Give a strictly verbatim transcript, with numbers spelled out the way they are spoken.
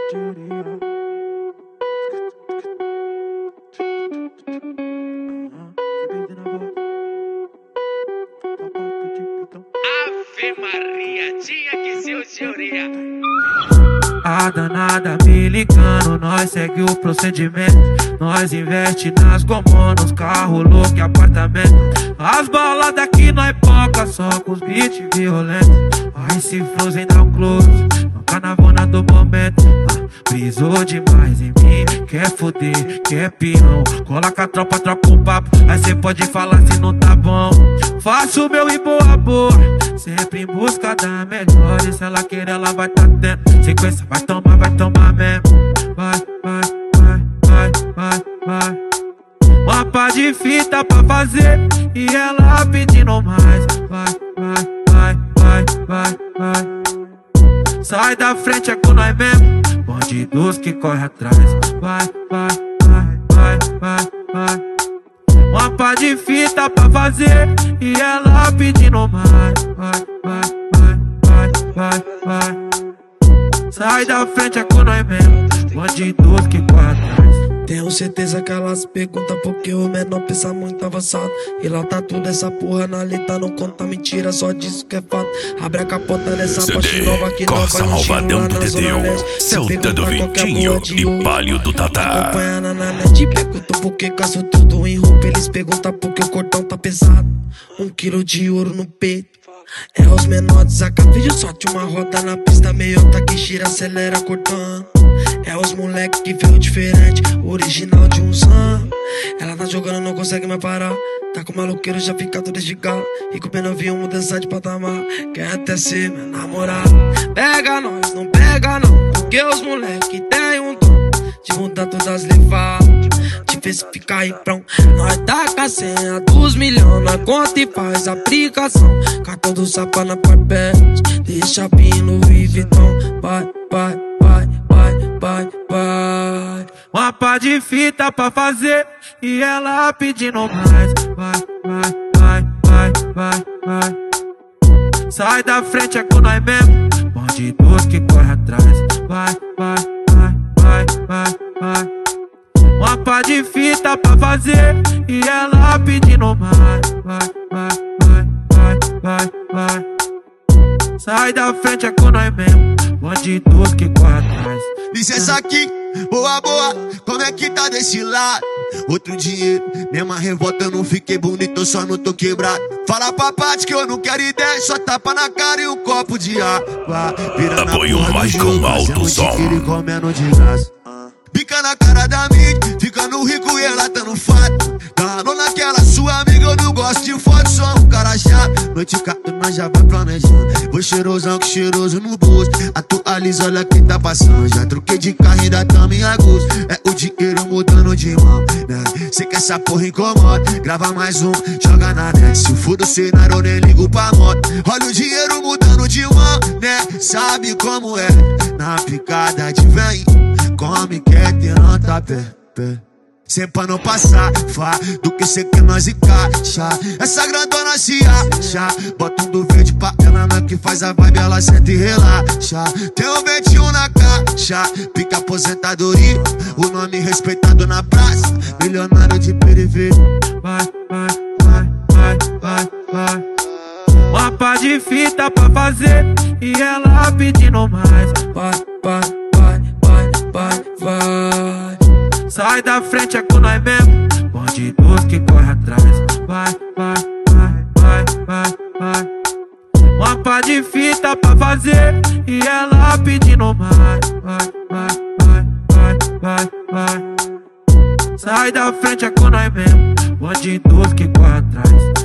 Ave Maria, tinha que ser o senhoria. A danada me ligando, nós segue o procedimento. Nós investe nas gomos, nos carros, louco e apartamento. As baladas que nós poca, só com os beats violentos. Aí se Frozen dá um close, no carnavona do momento. Ah, brisou demais em mim, quer foder, quer peão. Cola com a tropa, troca um papo, aí cê pode falar se não tá bom. Faço o meu e boa boa, sempre em busca da melhor. E se ela querer, ela vai tá tendo. Sequência, vai tomar, vai tomar mesmo. Vai, vai, vai, vai, vai, vai. Uma pá de fita pra fazer e ela pedindo mais. Vai, vai, vai, vai, vai, vai. Sai da frente, é com nós mesmo. Bandidos que corre atrás. Vai, vai, vai, vai, vai, vai. Uma pá de fita pra fazer e ela pedindo mais. Vai, vai, vai, vai, vai, vai. Sai da frente, é com nós mesmo. Bandidos que corre atrás. Tenho certeza que elas perguntam porque o menor pensa muito avançado. E lá tá tudo essa porra na letra, não conta mentira, só diz que é fato. Abre a capota dessa poste nova que não vai Malvadão do Dedeu, Celta do Vitinho e Palio do Tatá. Acompanha na net, pergunto porque caso tudo em roupa. Eles perguntam porque o cordão tá pesado. Um quilo de ouro no peito. É os menores, saca vídeo, sorte uma roda na pista. Meiota que gira, acelera, cortando. É os moleque que veio diferente, original de um sam. Ela tá jogando, não consegue mais parar. Tá com maloqueiro, já fica todo de gala. E com o pena viu mudança de patamar. Quer até ser meu namorado. Pega nós, não pega não, porque os moleque tem um dom de mudar todas as levadas, de ver se ficar aí pronto. Nós taca a senha dos milhões na conta e faz aplicação. Cartão do Sapa na Parpete, deixa pino e Vitão. Vai, vai, vai, vai, vai, vai. Uma pá de fita pra fazer e ela pedindo mais. Vai, vai, vai, vai, vai, vai. Sai da frente, é com nós mesmo. Bandidos que corre atrás. Vai, vai, vai, vai, vai, vai. Uma pá de fita pra fazer e ela pedindo mais. Vai, vai, vai, vai, vai, vai. Sai da frente, é com nós mesmo. Bandidos que corre atrás. Licença aqui, boa, boa, como é que tá desse lado? Outro dinheiro, mesma revolta, eu não fiquei bonito, eu só não tô quebrado. Fala pra parte que eu não quero ideia, só tapa na cara e um copo de água. Apoio Michael Alto Som. Comendo de graça. Bica na cara da mídia, ficando rico e ela tá no fato. Dando naquela sua amiga, eu não gosto de foto, sou um cara chato. Noite cato, nós já vai planejando. Vou cheirosão que cheiroso no bolso. Atualiza, olha quem tá passando. Já troquei de carro, ainda tamo em agosto. É o dinheiro mudando de mão, né? Cê que essa porra incomoda, grava mais um, joga na net. Se for o cenário, eu nem ligo pra moto. Olha o dinheiro mudando de mão, né? Sabe como é, na picada de vem. Come, quer ter nota, pé, pé. Sempre pra não passar, fá, do que cê quer nós encaixa. Essa grandona se acha, bota um do verde pra ela, não é que faz a vibe, ela senta e relaxa. Tem um vinte e um na caixa, pica aposentadoria, o nome respeitado na praça, milionário de periferia. Vai, vai, vai, vai, vai, vai. Uma pá de fita pra fazer e ela pedindo mais. Vai, vai, vai, vai, vai, vai. Sai da frente, é com nós mesmo. Bandidos que corre atrás. Vai, vai, vai, vai, vai, vai. Uma pá de fita pra fazer e ela pedindo mais. Vai, vai, vai, vai, vai, vai. Sai da frente, é com nós mesmo. Bandidos que corre atrás.